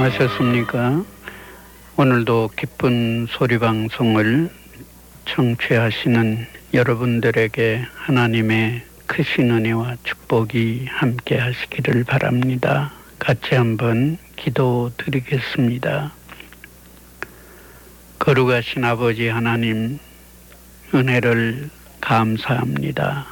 안녕하셨습니까? 오늘도 기쁜 소리방송을 청취하시는 여러분들에게 하나님의 크신 은혜와 축복이 함께 하시기를 바랍니다. 같이 한번 기도드리겠습니다. 거룩하신 아버지 하나님, 은혜를 감사합니다.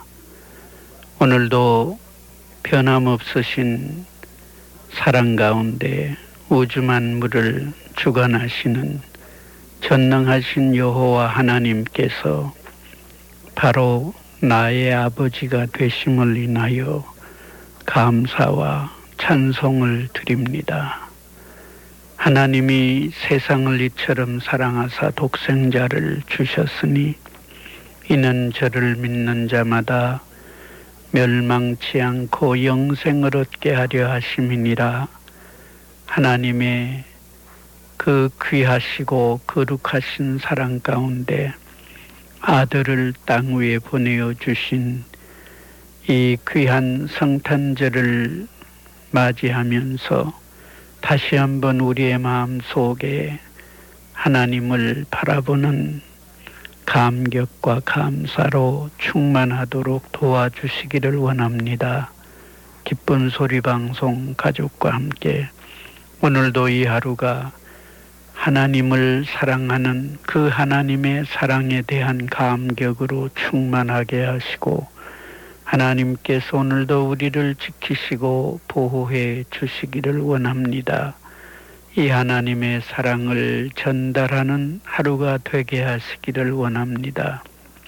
오늘도 변함없으신 사랑 가운데 우주 만물을 주관하시는 전능하신 여호와 하나님께서 바로 나의 아버지가 되심을 인하여 감사와 찬송을 드립니다. 하나님이 세상을 이처럼 사랑하사 독생자를 주셨으니 이는 저를 믿는 자마다 멸망치 않고 영생을 얻게 하려 하심이니라. 하나님의 그 귀하시고 거룩하신 사랑 가운데 아들을 땅 위에 보내어 주신 이 귀한 성탄절을 맞이하면서 다시 한번 우리의 마음 속에 하나님을 바라보는 감격과 감사로 충만하도록 도와주시기를 원합니다. 기쁜 소리 방송 가족과 함께 오늘도 이 하루가 하나님을 사랑하는 그 하나님의 사랑에 대한 감격으로 충만하게 하시고 하나님께서 오늘도 우리를 지키시고 보호해 주시기를 원합니다. 이 하나님의 사랑을 전달하는 하루가 되게 하시기를 원합니다.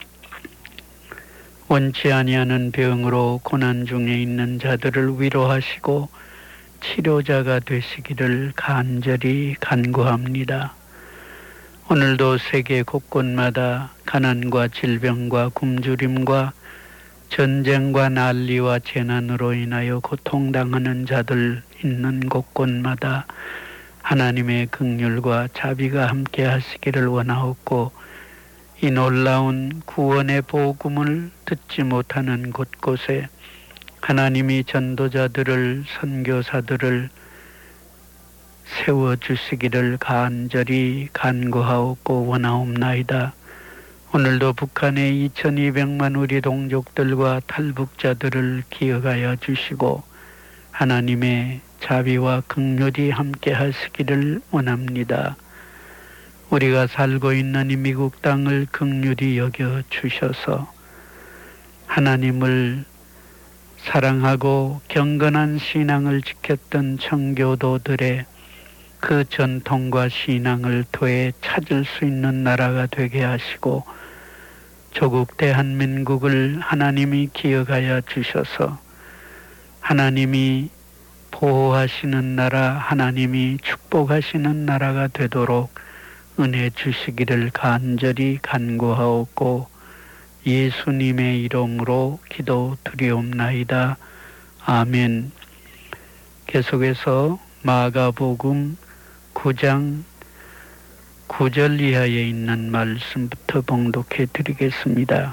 원치 아니하는 병으로 고난 중에 있는 자들을 위로하시고 치료자가 되시기를 간절히 간구합니다. 오늘도 세계 곳곳마다 가난과 질병과 굶주림과 전쟁과 난리와 재난으로 인하여 고통당하는 자들 있는 곳곳마다 하나님의 긍휼과 자비가 함께 하시기를 원하옵고 이 놀라운 구원의 복음을 듣지 못하는 곳곳에 하나님이 전도자들을 선교사들을 세워주시기를 간절히 간구하옵고 원하옵나이다. 오늘도 북한의 2200만 우리 동족들과 탈북자들을 기억하여 주시고 하나님의 자비와 긍휼이 함께 하시기를 원합니다. 우리가 살고 있는 이 미국 땅을 긍휼히 여겨 주셔서 하나님을 사랑하고 경건한 신앙을 지켰던 청교도들의 그 전통과 신앙을 되에 찾을 수 있는 나라가 되게 하시고 조국 대한민국을 하나님이 기억하여 주셔서 하나님이 보호하시는 나라, 하나님이 축복하시는 나라가 되도록 은혜 주시기를 간절히 간구하옵고 예수님의 이름으로 기도드리옵나이다. 아멘. 계속해서 마가복음 9장 9절 이하에 있는 말씀부터 봉독해 드리겠습니다.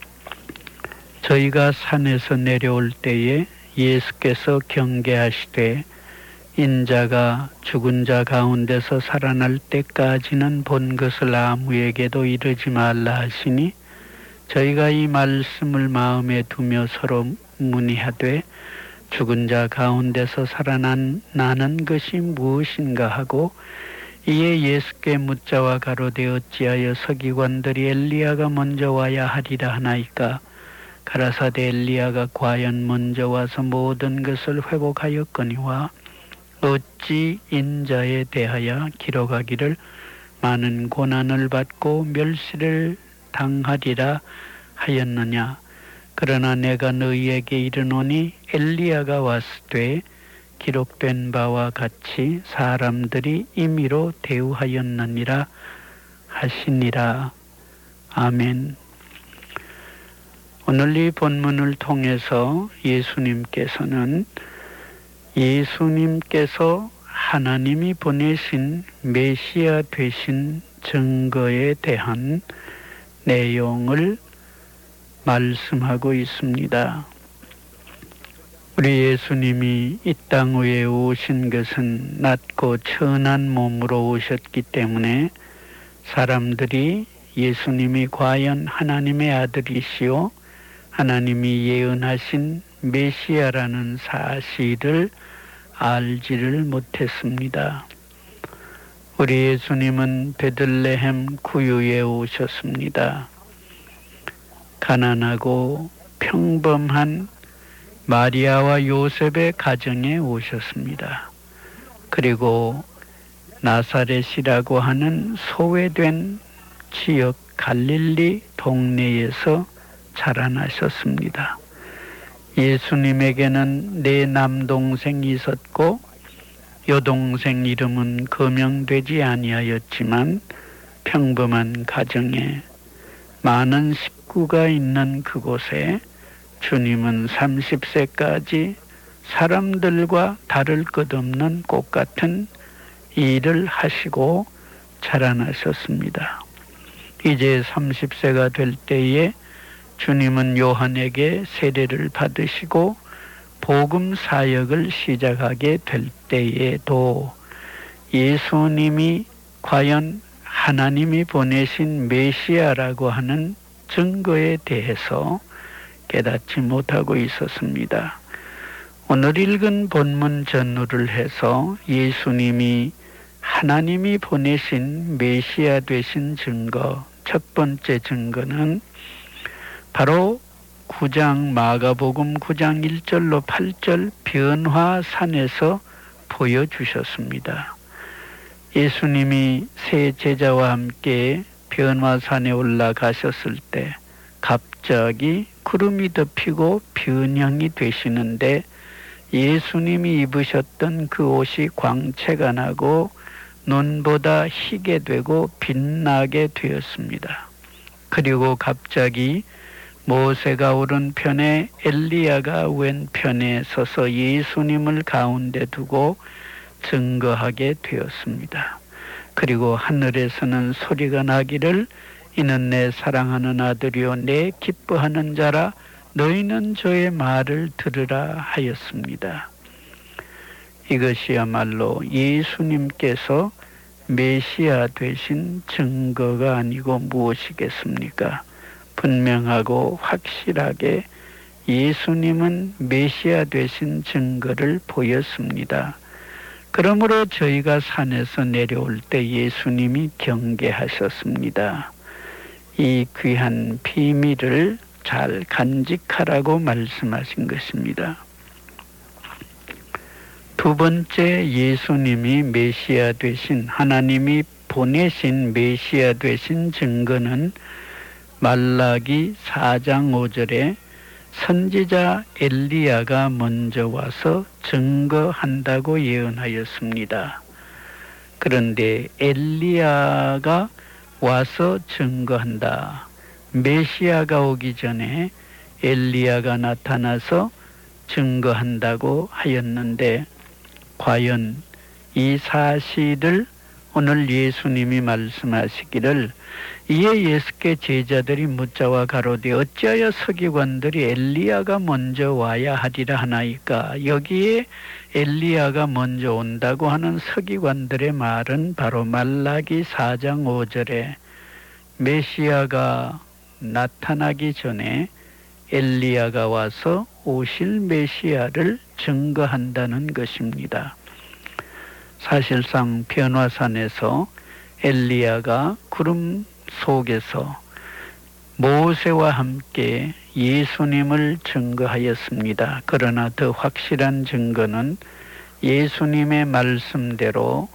저희가 산에서 내려올 때에 예수께서 경계하시되 인자가 죽은 자 가운데서 살아날 때까지는 본 것을 아무에게도 이르지 말라 하시니 저희가 이 말씀을 마음에 두며 서로 문의하되 죽은 자 가운데서 살아난 나는 것이 무엇인가 하고 이에 예수께 묻자와 가로되 어찌하여 서기관들이 엘리야가 먼저 와야 하리라 하나이까 가라사대 엘리야가 과연 먼저 와서 모든 것을 회복하였거니와 어찌 인자에 대하여 기록하기를 많은 고난을 받고 멸시를 당하리라 하였느냐. 그러나 내가 너희에게 이르노니 엘리야가 왔을 때 기록된 바와 같이 사람들이 임의로 대우하였느니라 하시니라. 아멘. 오늘 이 본문을 통해서 예수님께서 하나님이 보내신 메시아 되신 증거에 대한 내용을 말씀하고 있습니다. 우리 예수님이 이 땅 위에 오신 것은 낮고 천한 몸으로 오셨기 때문에 사람들이 예수님이 과연 하나님의 아들이시오 하나님이 예언하신 메시아라는 사실을 알지를 못했습니다. 우리 예수님은 베들레헴 구유에 오셨습니다. 가난하고 평범한 마리아와 요셉의 가정에 오셨습니다. 그리고 나사렛이라고 하는 소외된 지역 갈릴리 동네에서 자라나셨습니다. 예수님에게는 네 남동생이 있었고 여동생 이름은 거명되지 아니하였지만 평범한 가정에 많은 식구가 있는 그곳에 주님은 30세까지 사람들과 다를 것 없는 꽃같은 일을 하시고 자라나셨습니다. 이제 30세가 될 때에 주님은 요한에게 세례를 받으시고 복음 사역을 시작하게 될 때에도 예수님이 과연 하나님이 보내신 메시아라고 하는 증거에 대해서 깨닫지 못하고 있었습니다. 오늘 읽은 본문 전후를 해서 예수님이 하나님이 보내신 메시아 되신 증거, 첫 번째 증거는 바로 9장 마가복음 9장 1절로 8절 변화산에서 보여주셨습니다. 예수님이 세 제자와 함께 변화산에 올라가셨을 때 갑자기 구름이 덮이고 변형이 되시는데 예수님이 입으셨던 그 옷이 광채가 나고 눈보다 희게 되고 빛나게 되었습니다. 그리고 갑자기 모세가 오른편에 엘리야가 왼편에 서서 예수님을 가운데 두고 증거하게 되었습니다. 그리고 하늘에서는 소리가 나기를 이는 내 사랑하는 아들이요 내 기뻐하는 자라 너희는 저의 말을 들으라 하였습니다. 이것이야말로 예수님께서 메시아 되신 증거가 아니고 무엇이겠습니까? 분명하고 확실하게 예수님은 메시아 되신 증거를 보였습니다. 그러므로 저희가 산에서 내려올 때 예수님이 경계하셨습니다. 이 귀한 비밀을 잘 간직하라고 말씀하신 것입니다. 두 번째 예수님이 메시아 되신 하나님이 보내신 메시아 되신 증거는 말라기 4장 5절에 선지자 엘리야가 먼저 와서 증거한다고 예언하였습니다. 그런데 엘리야가 와서 증거한다. 메시아가 오기 전에 엘리야가 나타나서 증거한다고 하였는데 과연 이 사실을 오늘 예수님이 말씀하시기를 이에 예수께 제자들이 묻자와 가로되 어찌하여 서기관들이 엘리야가 먼저 와야 하리라 하나이까. 여기에 엘리야가 먼저 온다고 하는 서기관들의 말은 바로 말라기 4장 5절에 메시아가 나타나기 전에 엘리야가 와서 오실 메시아를 증거한다는 것입니다. 사실상 변화산에서 엘리야가 구름 속에서 모세와 함께 예수님을 증거하였습니다. 그러나 더 확실한 증거는 예수님의 말씀대로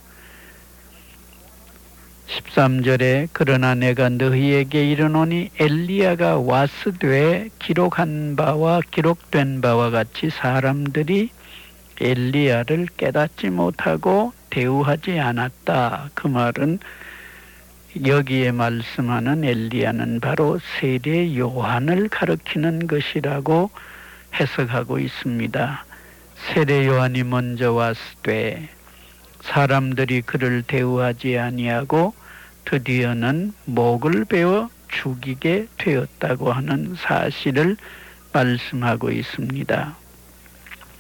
13절에 그러나 내가 너희에게 이르노니 엘리야가 왔으되 기록된 바와 같이 사람들이 엘리야를 깨닫지 못하고 대우하지 않았다. 그 말은 여기에 말씀하는 엘리야는 바로 세례 요한을 가리키는 것이라고 해석하고 있습니다. 세례 요한이 먼저 왔으되 사람들이 그를 대우하지 아니하고 드디어는 목을 베어 죽이게 되었다고 하는 사실을 말씀하고 있습니다.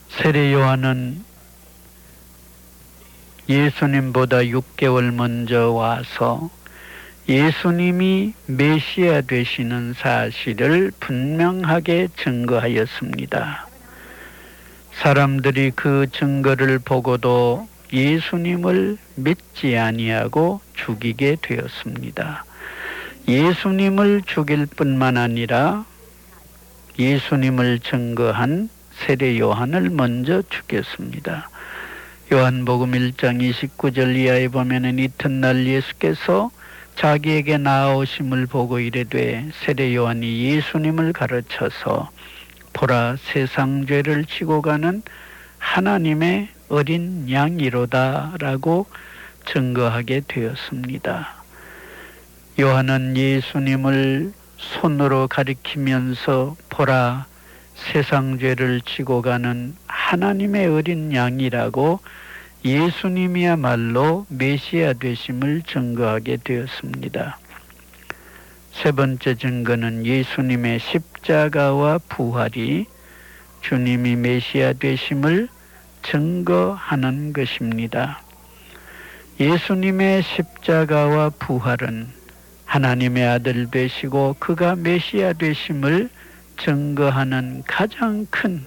세례 요한은 예수님보다 6개월 먼저 와서 예수님이 메시아 되시는 사실을 분명하게 증거하였습니다. 사람들이 그 증거를 보고도 예수님을 믿지 아니하고 죽이게 되었습니다. 예수님을 죽일 뿐만 아니라 예수님을 증거한 세례 요한을 먼저 죽였습니다. 요한복음 1장 29절 이하에 보면은 이튿날 예수께서 자기에게 나아오심을 보고 이르되 세례 요한이 예수님을 가르쳐서 보라 세상 죄를 지고 가는 하나님의 어린 양이로다 라고 증거하게 되었습니다. 요한은 예수님을 손으로 가리키면서 보라 세상 죄를 지고 가는 하나님의 어린 양이라고 예수님이야말로 메시아 되심을 증거하게 되었습니다. 세 번째 증거는 예수님의 십자가와 부활이 주님이 메시아 되심을 증거하는 것입니다. 예수님의 십자가와 부활은 하나님의 아들 되시고 그가 메시아 되심을 증거하는 가장 큰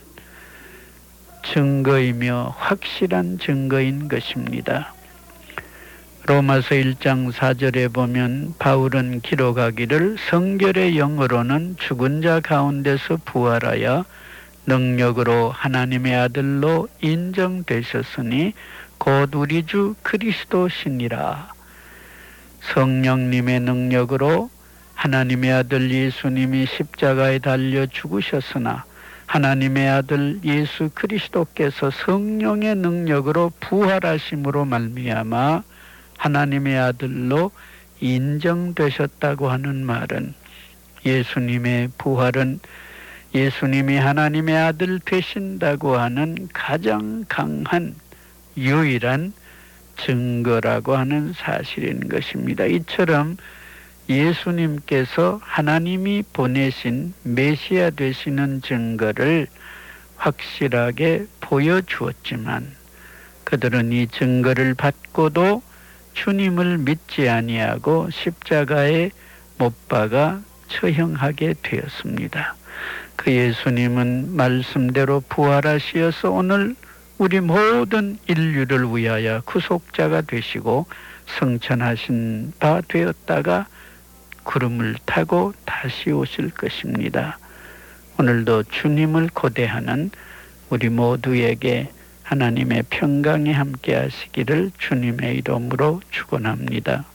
증거이며 확실한 증거인 것입니다. 로마서 1장 4절에 보면 바울은 기록하기를 성결의 영으로는 죽은 자 가운데서 부활하여 능력으로 하나님의 아들로 인정되셨으니 곧 우리 주 그리스도시니라. 성령님의 능력으로 하나님의 아들 예수님이 십자가에 달려 죽으셨으나 하나님의 아들 예수 그리스도께서 성령의 능력으로 부활하심으로 말미암아 하나님의 아들로 인정되셨다고 하는 말은 예수님의 부활은 예수님이 하나님의 아들 되신다고 하는 가장 강한 유일한 증거라고 하는 사실인 것입니다. 이처럼 예수님께서 하나님이 보내신 메시아 되시는 증거를 확실하게 보여주었지만 그들은 이 증거를 받고도 주님을 믿지 아니하고 십자가에 못 박아 처형하게 되었습니다. 그 예수님은 말씀대로 부활하시어서 오늘 우리 모든 인류를 위하여 구속자가 되시고 승천하신 바 되었다가 구름을 타고 다시 오실 것입니다. 오늘도 주님을 고대하는 우리 모두에게 하나님의 평강이 함께 하시기를 주님의 이름으로 축원합니다.